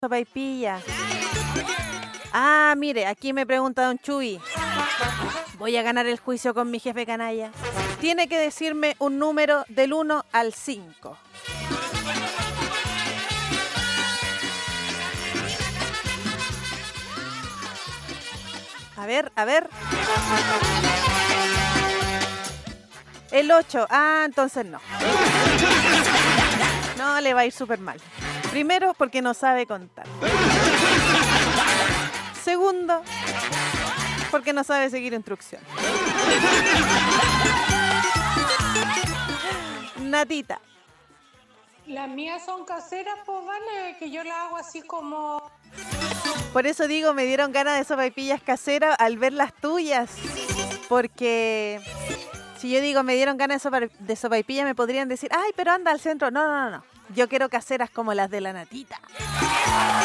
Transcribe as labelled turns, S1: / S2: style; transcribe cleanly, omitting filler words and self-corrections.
S1: Sopaipilla. Ah, mire, aquí me pregunta don Chuy. Voy a ganar el juicio con mi jefe canalla. Tiene que decirme un número del 1 al 5. A ver, a ver. El 8. Ah, entonces no. No, le va a ir súper mal. Primero, porque no sabe contar. Segundo, porque no sabe seguir instrucciones. Natita.
S2: Las mías son caseras, pues vale, que yo las hago así como...
S1: Por eso digo, me dieron ganas de sopaipillas caseras al ver las tuyas. Porque si yo digo, me dieron ganas de sopaipillas, me podrían decir, ay, pero anda al centro. No. Yo quiero caseras como las de la Natita.